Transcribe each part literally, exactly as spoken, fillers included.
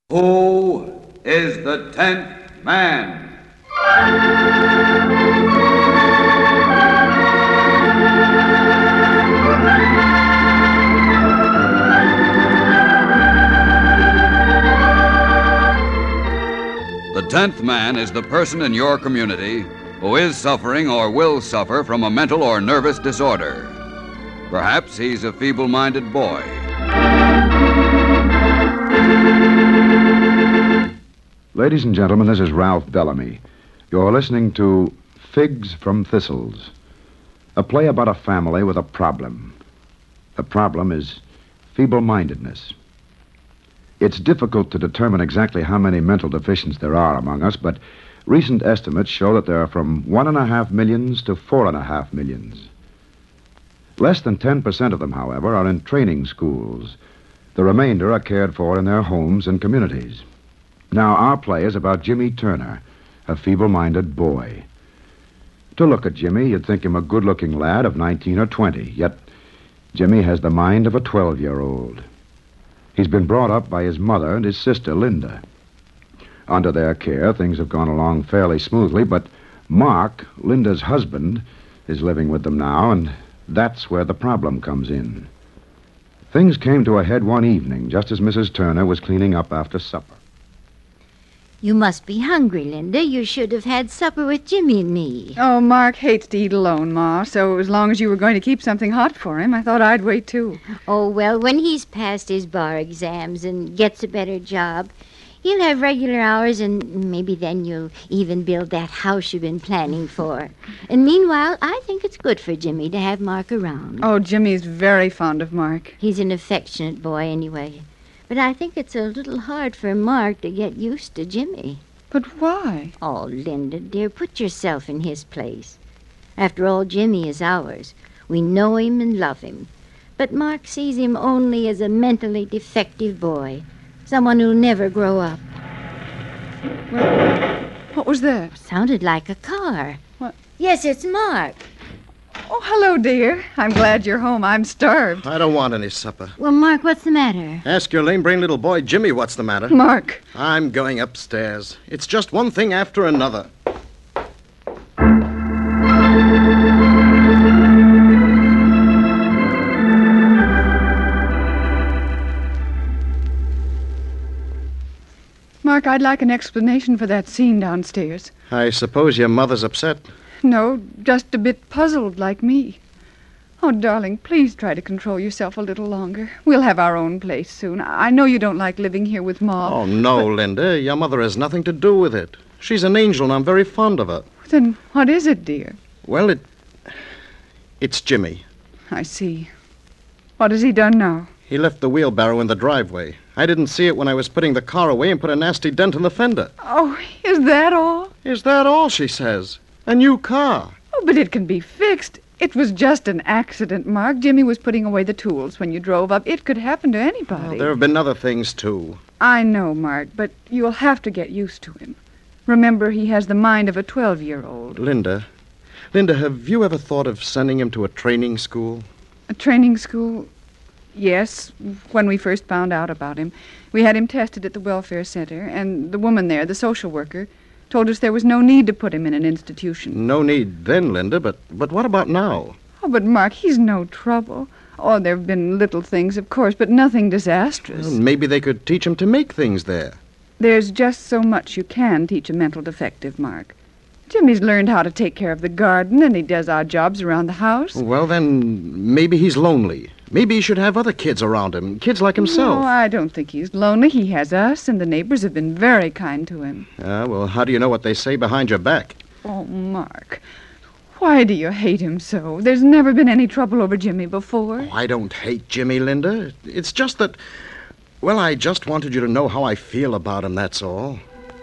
Who is the tenth man? The tenth man is the person in your community who is suffering or will suffer from a mental or nervous disorder. Perhaps he's a feeble-minded boy. Ladies and gentlemen, this is Ralph Bellamy. You're listening to Figs from Thistles, a play about a family with a problem. The problem is feeble-mindedness. It's difficult to determine exactly how many mental deficients there are among us, but recent estimates show that there are from one and a half millions to four and a half millions. Less than ten percent of them, however, are in training schools. The remainder are cared for in their homes and communities. Now, our play is about Jimmy Turner, a feeble-minded boy. To look at Jimmy, you'd think him a good-looking lad of nineteen or twenty, yet Jimmy has the mind of a twelve-year-old. He's been brought up by his mother and his sister, Linda. Under their care, things have gone along fairly smoothly, but Mark, Linda's husband, is living with them now, and that's where the problem comes in. Things came to a head one evening, just as Missus Turner was cleaning up after supper. You must be hungry, Linda. You should have had supper with Jimmy and me. Oh, Mark hates to eat alone, Ma, so as long as you were going to keep something hot for him, I thought I'd wait, too. Oh, well, when he's passed his bar exams and gets a better job, he'll have regular hours, and maybe then you'll even build that house you've been planning for. And meanwhile, I think it's good for Jimmy to have Mark around. Oh, Jimmy's very fond of Mark. He's an affectionate boy anyway. But I think it's a little hard for Mark to get used to Jimmy. But why? Oh, Linda, dear, put yourself in his place. After all, Jimmy is ours. We know him and love him. But Mark sees him only as a mentally defective boy, someone who'll never grow up. Well, what was that? Sounded like a car. What? Yes, it's Mark. Oh, hello, dear. I'm glad you're home. I'm starved. I don't want any supper. Well, Mark, what's the matter? Ask your lame-brained little boy, Jimmy, what's the matter. Mark. I'm going upstairs. It's just one thing after another. Mark, I'd like an explanation for that scene downstairs. I suppose your mother's upset. No, just a bit puzzled like me. Oh, darling, please try to control yourself a little longer. We'll have our own place soon. I know you don't like living here with Ma. Oh, no, but... Linda. Your mother has nothing to do with it. She's an angel, and I'm very fond of her. Then what is it, dear? Well, it... It's Jimmy. I see. What has he done now? He left the wheelbarrow in the driveway. I didn't see it when I was putting the car away and put a nasty dent in the fender. Oh, is that all? Is that all, she says? A new car. Oh, but it can be fixed. It was just an accident, Mark. Jimmy was putting away the tools when you drove up. It could happen to anybody. Well, there have been other things, too. I know, Mark, but you'll have to get used to him. Remember, he has the mind of a twelve-year-old. Linda, Linda, have you ever thought of sending him to a training school? A training school? Yes, when we first found out about him. We had him tested at the welfare center, and the woman there, the social worker, told us there was no need to put him in an institution. No need then, Linda, but, but what about now? Oh, but Mark, he's no trouble. Oh, there have been little things, of course, but nothing disastrous. Well, maybe they could teach him to make things there. There's just so much you can teach a mental defective, Mark. Jimmy's learned how to take care of the garden, and he does odd jobs around the house. Well, then, maybe he's lonely. Maybe he should have other kids around him, kids like himself. No, I don't think he's lonely. He has us, and the neighbors have been very kind to him. Ah, well, how do you know what they say behind your back? Oh, Mark, why do you hate him so? There's never been any trouble over Jimmy before. Oh, I don't hate Jimmy, Linda. It's just that, well, I just wanted you to know how I feel about him, that's all.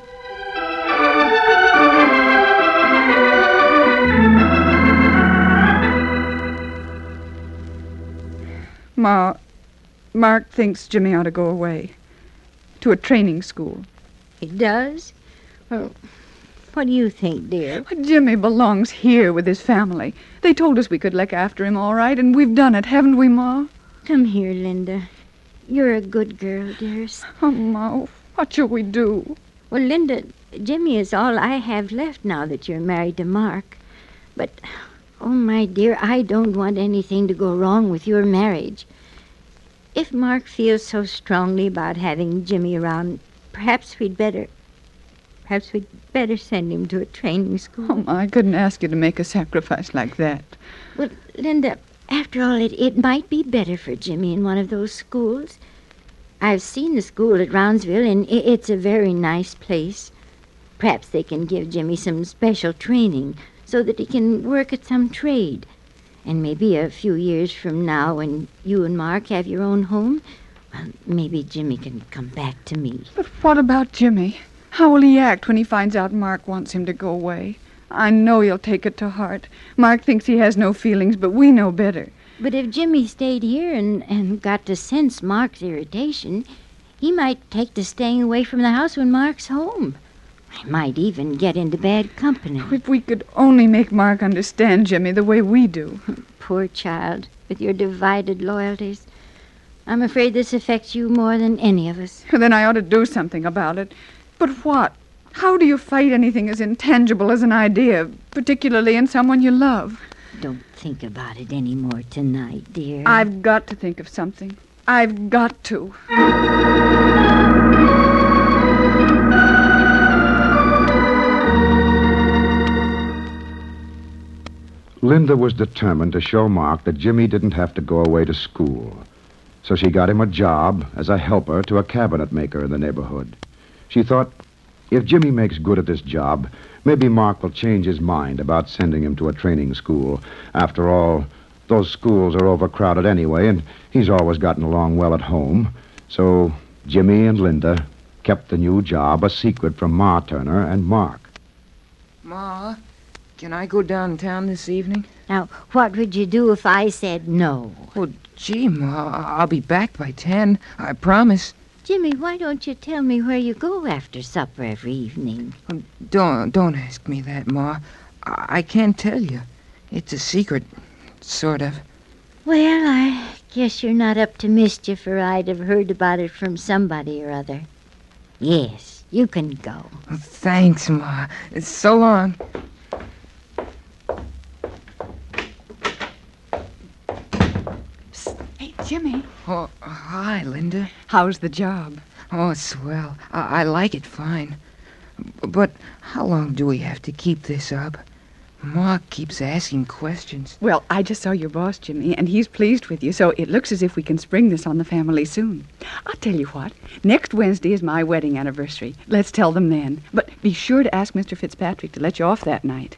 Ma, Mark thinks Jimmy ought to go away. To a training school. He does? Well, what do you think, dear? Jimmy belongs here with his family. They told us we could look after him all right, and we've done it, haven't we, Ma? Come here, Linda. You're a good girl, dearest. Oh, Ma, What shall we do? Well, Linda, Jimmy is all I have left now that you're married to Mark. But, oh, my dear, I don't want anything to go wrong with your marriage. If Mark feels so strongly about having Jimmy around, perhaps we'd better... Perhaps we'd better send him to a training school. Oh, I couldn't ask you to make a sacrifice like that. Well, Linda, after all, it, it might be better for Jimmy in one of those schools. I've seen the school at Roundsville, and i- it's a very nice place. Perhaps they can give Jimmy some special training so that he can work at some trade. And maybe a few years from now, when you and Mark have your own home, well, maybe Jimmy can come back to me. But what about Jimmy? How will he act when he finds out Mark wants him to go away? I know he'll take it to heart. Mark thinks he has no feelings, but we know better. But if Jimmy stayed here and, and got to sense Mark's irritation, he might take to staying away from the house when Mark's home. He might even get into bad company. If we could only make Mark understand Jimmy the way we do. Poor child, with your divided loyalties. I'm afraid this affects you more than any of us. Then I ought to do something about it. But what? How do you fight anything as intangible as an idea, particularly in someone you love? Don't think about it any more tonight, dear. I've got to think of something. I've got to. Linda was determined to show Mark that Jimmy didn't have to go away to school. So she got him a job as a helper to a cabinet maker in the neighborhood. She thought, if Jimmy makes good at this job, maybe Mark will change his mind about sending him to a training school. After all, those schools are overcrowded anyway, and he's always gotten along well at home. So Jimmy and Linda kept the new job a secret from Ma Turner and Mark. Ma, can I go downtown this evening? Now, what would you do if I said no? Oh, gee, Ma, I'll be back by ten. I promise. Jimmy, why don't you tell me where you go after supper every evening? Don't, don't ask me that, Ma. I, I can't tell you. It's a secret, sort of. Well, I guess you're not up to mischief, or I'd have heard about it from somebody or other. Yes, you can go. Thanks, Ma. So long. Hey, Jimmy. Oh, hi, Linda. How's the job? Oh, swell. I, I like it fine. But how long do we have to keep this up? Ma keeps asking questions. Well, I just saw your boss, Jimmy, and he's pleased with you, so it looks as if we can spring this on the family soon. I'll tell you what. Next Wednesday is my wedding anniversary. Let's tell them then. But be sure to ask Mister Fitzpatrick to let you off that night.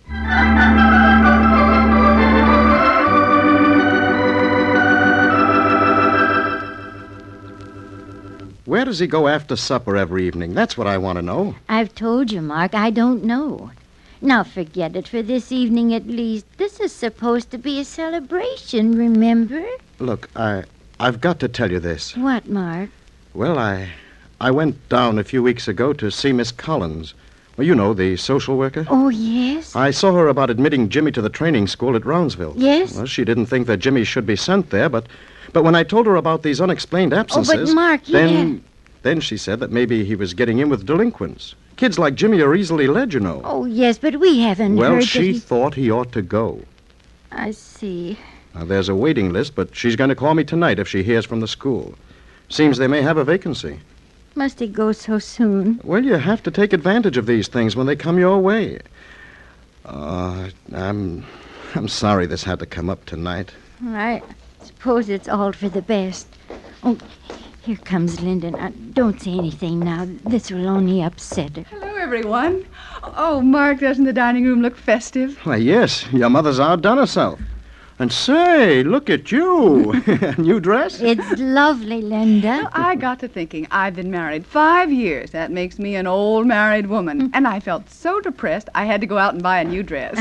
Where does he go after supper every evening? That's what I want to know. I've told you, Mark, I don't know. Now forget it for this evening at least. This is supposed to be a celebration, remember? Look, I, I've got to tell you this. What, Mark? Well, I, I went down a few weeks ago to see Miss Collins. Well, you know, the social worker. Oh, yes? I saw her about admitting Jimmy to the training school at Roundsville. Yes? Well, she didn't think that Jimmy should be sent there, but but when I told her about these unexplained absences... Oh, but Mark, he then, had... then she said that maybe he was getting in with delinquents. Kids like Jimmy are easily led, you know. Oh, yes, but we haven't well, heard she that he... thought he ought to go. I see. Now, there's a waiting list, but she's going to call me tonight if she hears from the school. Seems they may have a vacancy. Must he go so soon? Well, you have to take advantage of these things when they come your way. Uh, I'm... I'm sorry this had to come up tonight. I suppose it's all for the best. Oh, here comes Linda. Now, don't say anything now. This will only upset her. Hello, everyone. Oh, Mark, doesn't the dining room look festive? Why, yes, your mother's outdone herself. And say, look at you. New dress? It's lovely, Linda. I got to thinking, I've been married five years. That makes me an old married woman. And I felt so depressed, I had to go out and buy a new dress.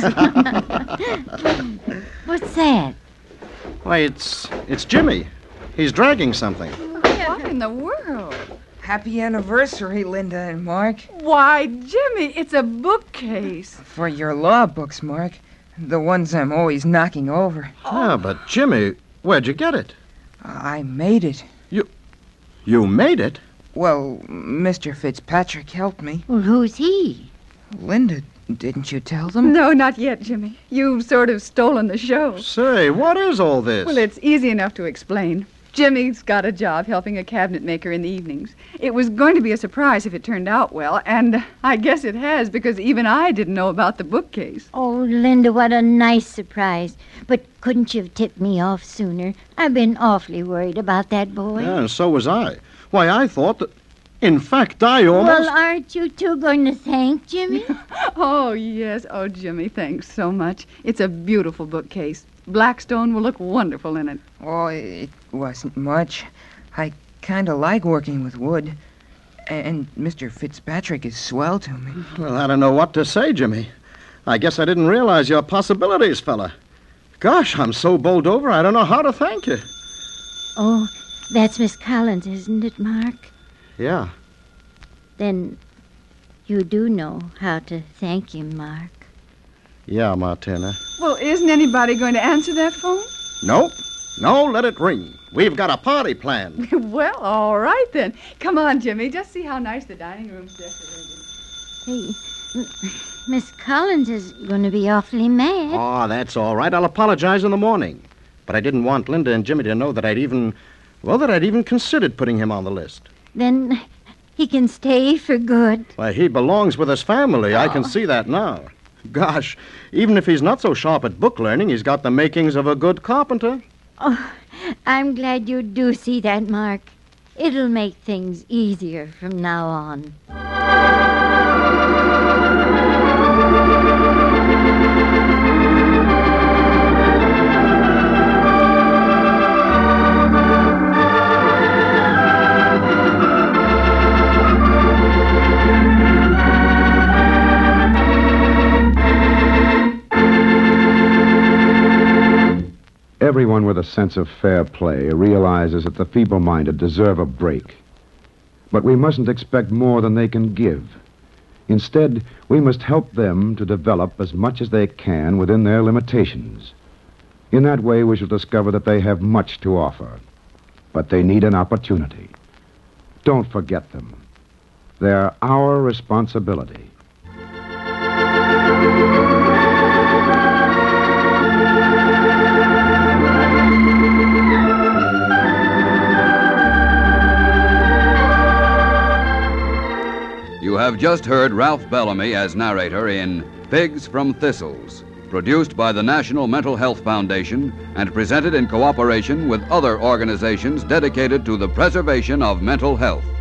What's that? Why, it's it's Jimmy. He's dragging something. What in the world? Happy anniversary, Linda and Mark. Why, Jimmy, it's a bookcase. For your law books, Mark. The ones I'm always knocking over. Ah, but Jimmy, where'd you get it? I made it. You made it? Well, Mister Fitzpatrick helped me. Well, who's he? Linda, didn't you tell them? No, not yet, Jimmy. You've sort of stolen the show. Say, what is all this? Well, it's easy enough to explain. Jimmy's got a job helping a cabinet maker in the evenings. It was going to be a surprise if it turned out well, and I guess it has, because even I didn't know about the bookcase. Oh, Linda, what a nice surprise. But couldn't you have tipped me off sooner? I've been awfully worried about that boy. Yeah, and so was I. Why, I thought that... In fact, I almost... Well, aren't you two going to thank Jimmy? Oh, yes. Oh, Jimmy, thanks so much. It's a beautiful bookcase. Blackstone will look wonderful in it. Oh, it wasn't much. I kind of like working with wood. And Mister Fitzpatrick is swell to me. Well, I don't know what to say, Jimmy. I guess I didn't realize your possibilities, fella. Gosh, I'm so bowled over, I don't know how to thank you. Oh, that's Miss Collins, isn't it, Mark? Yeah. Then you do know how to thank him, Mark. Yeah, Martina. Well, isn't anybody going to answer that phone? Nope. No, let it ring. We've got a party planned. Well, all right then. Come on, Jimmy. Just see how nice the dining room's decorated. Hey, M- Miss Collins is going to be awfully mad. Oh, that's all right. I'll apologize in the morning. But I didn't want Linda and Jimmy to know that I'd even, well, that I'd even considered putting him on the list. Then he can stay for good. Why, he belongs with his family. I can see that now. Gosh, even if he's not so sharp at book learning, he's got the makings of a good carpenter. Oh, I'm glad you do see that, Mark. It'll make things easier from now on. Everyone with a sense of fair play realizes that the feeble-minded deserve a break. But we mustn't expect more than they can give. Instead, we must help them to develop as much as they can within their limitations. In that way, we shall discover that they have much to offer. But they need an opportunity. Don't forget them. They're our responsibility. You have just heard Ralph Bellamy as narrator in Figs from Thistles, produced by the National Mental Health Foundation and presented in cooperation with other organizations dedicated to the preservation of mental health.